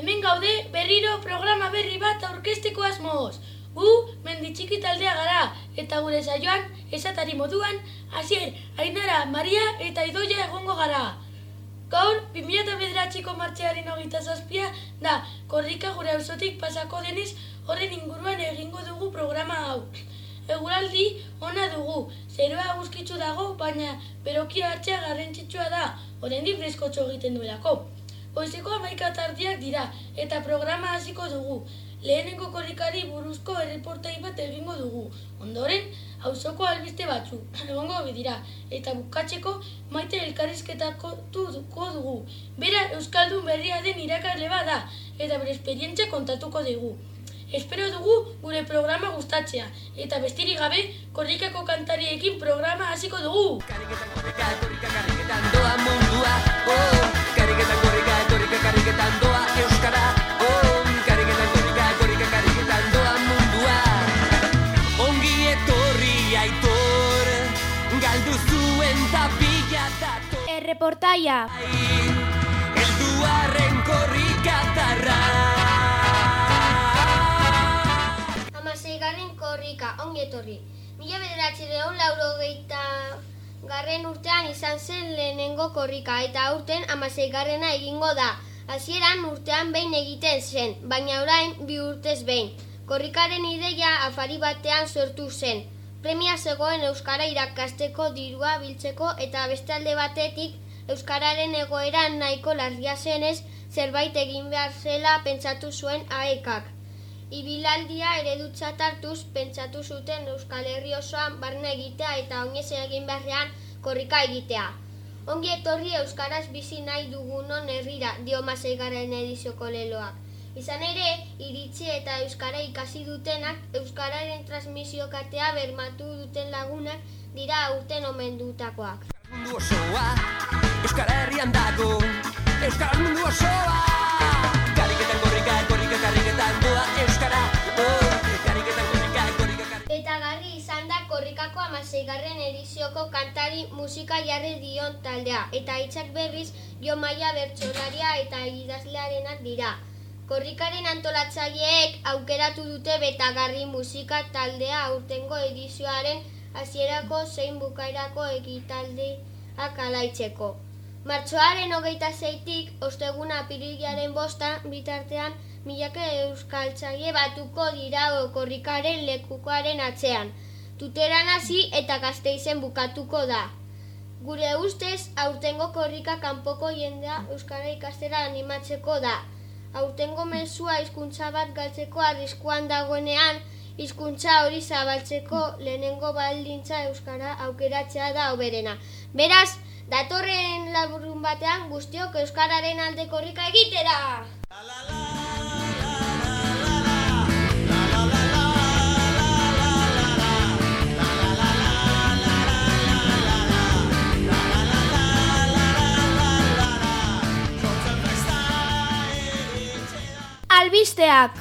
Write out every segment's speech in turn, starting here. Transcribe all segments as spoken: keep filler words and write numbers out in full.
Hemen gaude berriro programa berri bat aurkezteko asmoz. Gu Menditxiki taldea gara, eta gure saioan, esatari moduan, Asier, Ainara, Maria eta Idoia egongo gara. Gaur, bi mila bederatziko martxoaren hogeita zazpia, da, korrika gure auzotik pasako denez, horren inguruan egingo dugu programa hau. Eguraldi ona dugu, zerua eguzkitsu dago, baina berokia hartzea garrantzitsua da, oraindik freskotxo egiten duelako. Goizeko hamaika tardiak dira, eta programa hasiko dugu. Lehenengo korrikari buruzko erreportai bat egingo dugu. Ondoren, auzoko albiste batzu, egongo dira, eta bukatzeko maite elkarrizketako dugu. Bera euskaldun berria den irakasle bat da, eta bere esperientzia kontatuko dugu. Espero dugu gure programa gustatzea, eta bestirik gabe, korrikako kantariekin programa hasiko dugu. Kariketan korrika, korrika kariketan doa mundua, oh, kariketan korrika, korrika kariketan doa euskara, oh, kariketan korrika, korrika kariketan doa mundua. Ongi etorri aitor, galdu zuen tapila dator. Erreportaia. Elduarren korrikatarra. Hamaseigarren korrika, ongi etorri. Mila bederatziehun laurogeita garren urtean izan zen lehenengo korrika, eta aurten hamaseigarrena egingo da. Hasieran urtean behin egiten zen, baina orain bi urtez behin. Korrikaren ideia afari batean sortu zen. Premia zegoen euskara irakasteko dirua biltzeko, eta beste alde batetik euskararen egoera nahiko larria zenez zerbait egin behar zela pentsatu zuen A E Kak. Ibilaldia eredutzat hartuz pentsatu zuten Euskal Herri osoan barna egitea eta oinez egin beharrean korrika egitea. Ongi etorri euskaraz bizi nahi dugunon herrira, dio hamaseigarren edizioko leloak. Izan ere, iritzi eta euskara ikasi dutenak, euskararen transmisio katea bermatu duten lagunak dira aurten omendutakoak. Mundu osoa, euskara herrian dago, euskara mundu osoa. Kariketan korrika, korrika kariketan doa euskara, oh, kariketan korrika, korrika kariketan. Eta garri izan da korrikako hamaseigarren edizioko kantari musika jarri dion taldea, eta hitzak berriz Jon Maia bertsolaria eta idazlearenak dira. Korrikaren antolatzaileek aukeratu dute Betagarri musika taldea aurtengo edizioaren hasierako zein bukaerako ekitaldiak alaitzeko. Martxoaren hogeita seitik, osteguna apirilaren bosta, bitartean milaka euskaltzaile batuko dira korrikaren lekukoaren atzean. Tuteran hasi eta Gasteizen bukatuko da. Gure ustez, aurtengo korrika kanpoko jendea euskara ikastera animatzeko da. Aurtengo mezua hizkuntza bat galtzeko arriskuan dagoenean, hizkuntza hori zabaltzeko lehenengo baldintza euskara aukeratzea da hoberena. Beraz, datorren laburun batean guztiok euskararen alde korrika egitera! Albisteak.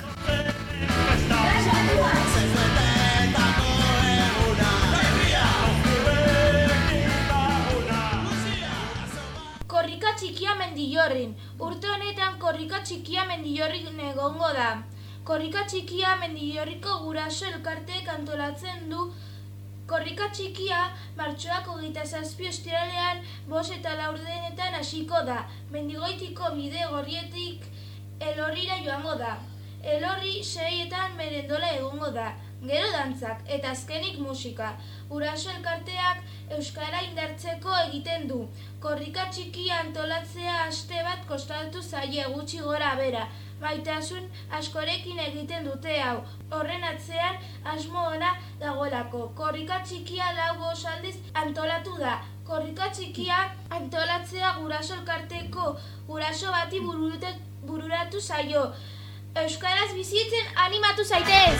Korrika txikia Mendillorrin. Urte honetan korrika txikia Mendillorrin egongo da. Korrika txikia Mendillorriko guraso elkarteek antolatzen du. Korrika txikia martxoak hogeita zazpi ostiralean bost eta laurdenetan hasiko da. Mendigoitiko bide gorrietik Elorrira joango da. Elorri seietan merendola egongo da. Gero dantzak eta azkenik musika. Guraso elkarteak euskara indartzeko egiten du. Korrika txikia antolatzea aste bat kostatu zaie gutxi gora bera. Maitasun askorekin egiten dute hau. Horren atzean asmo ona dagoelako. Korrika txikia lau bost aldiz antolatu da. Korrika txikia antolatzea guraso elkarteko guraso bati bururatu zaio. Euskaraz bizitzen animatu zaitez!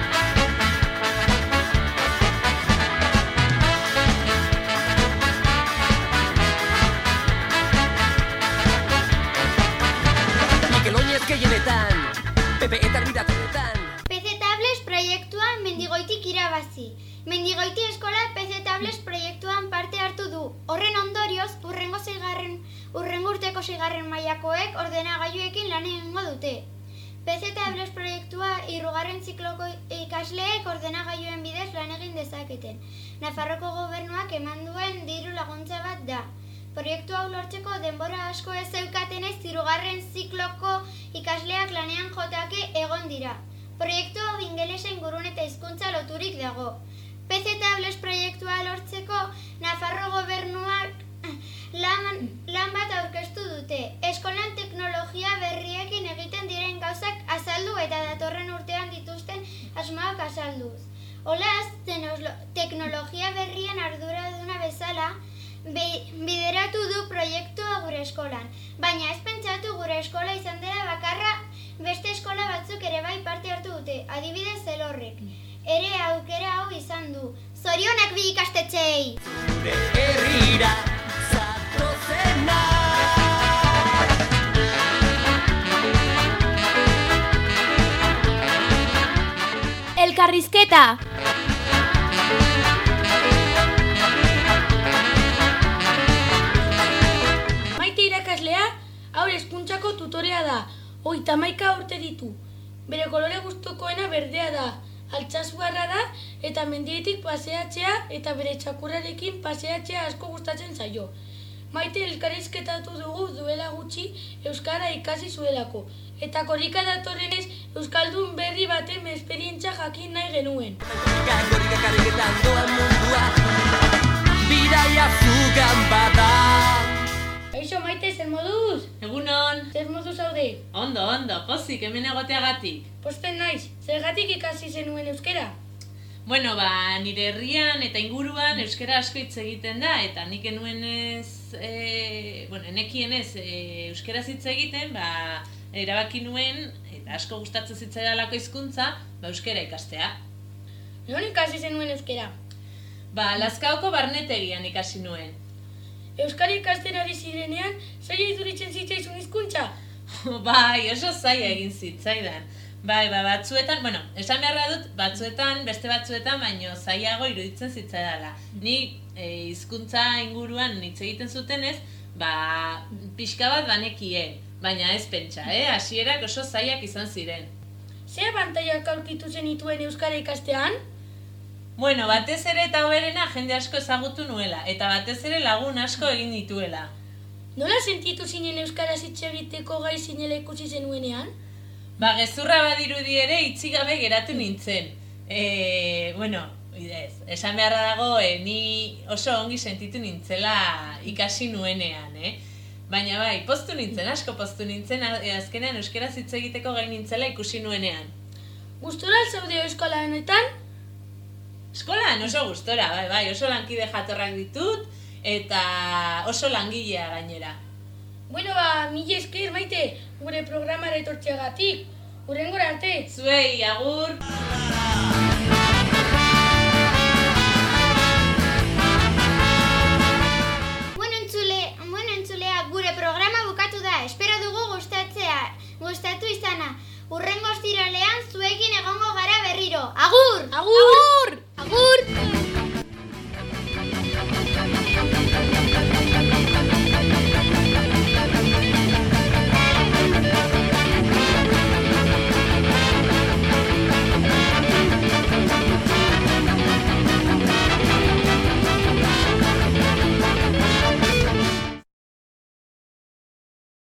Mikel Oinez gehienetan, Pepe eta Bidatonetan. P C Tables proiektuan Mendigoitik irabazi. Mendigoiti eskola P C Tables proiektuan parte hartu du. Horren ondorioz, hurrengo seigarren seigarren urrengo urteko seigarren mailakoek ordenagailuekin lan egingo dute. P Z Tablets proiektua hirugarren zikloko ikasleek ordenagailuen bidez lan egin dezaketen. Nafarroko gobernuak eman duen diru laguntza bat da. Proiektu hau lortzeko denbora asko ez zeukatenez hirugarren zikloko ikasleak lanean jotake egon dira. Proiektu hau ingelesa ingurun eta hizkuntza loturik dago. P Z Tablets proiektua lortzeko Nafarro gobernuak lan, lan bat aurkeztu dute. Eskolan teknologia berriekin egiten diren gauzak azaldu eta datorren urtean dituzten asmoak azalduz. Olaz, teknologia berrien arduraduna bezala bideratu du proiektua gure eskolan. Baina ez pentsatu gure eskola izan dela bakarra, beste eskola batzuk ere bai parte hartu dute, adibidez Elorrek. Ere aukera hau izan du. Zorionak bi ikastetxeei! Zure herrira zatozena. Elkarrizketa. Maite irakaslea, haur hezkuntzako tutorea da. Hogeita hamaika urte ditu. Bere kolore gustukoena berdea da. Altsasuarra da eta mendietik paseatzea eta bere txakurrarekin paseatzea asko gustatzen zaio. Maite elkarrizketatu dugu duela gutxi euskara ikasi zuelako. Eta korrika datorrenez euskaldun berri baten esperientzia jakin nahi genuen. Korrika, korrika, karriketan doa mundua, bidaia zugan bada. Eixo Maite, zer moduz? Egunon. Zer moduz zaude? Ondo, ondo, pozik, hemen egoteagatik. Posten naiz, zergatik ikasi zenuen euskera? Bueno, ba, nire herrian eta inguruan euskera asko hitz egiten da, eta nik enuenez, e, bueno, enekienez e, euskera hitz egiten, ba, erabaki nuen, eta asko gustatzen zitzaidalako hizkuntza, ba, euskera ikastea. Non ikasi zenuen euskera? Ba, Lazkaoko barnetegian ikasi nuen. Euskara ikasten ari zirenean, zaila iduritzen zitzaizun hizkuntza? Bai, oso zaila egin zitzaidan. Bai, ba, batzuetan, bueno, esan beharra dut, batzuetan, beste batzuetan, baino zailago iruditzen zitzaidala. Ni e, hizkuntza inguruan hitz egiten zutenez, ba, pixka bat banekien, baina ez pentsa, eh? Hasierak oso zailak izan ziren. Zer abantailak aurkitu zenituen euskara ikastean? Bueno, batez ere eta hoberena jende asko ezagutu nuela, eta batez ere lagun asko egin dituela. Nola sentitu zinen euskaraz hitz egiteko gai zinela ikusi zenuenean? Ba, gezurra badirudi ere itxi gabe geratu nintzen. E, bueno, idez, esan beharra dago, e, ni oso ongi sentitu nintzela ikasi nuenean, eh? Baina bai, poztu nintzen, asko poztu nintzen, azkenean euskaraz hitz egiteko gai nintzela ikusi nuenean. Gustora zaude eskola honetan? Eskolan oso gustora, bai, bai, oso lankide jatorrak ditut, eta oso langilea gainera. Bueno, ba, mila esker, Maite, gure programara etortzeagatik. Hurrengora arte. Zuei, agur! Bueno, entzule, bueno, entzulea, gure programa bukatu da. Espero dugu gustatzea, gustatu izana. Hurrengo ostiralean zuekin egongo gara berriro. Agur! Agur! Agur!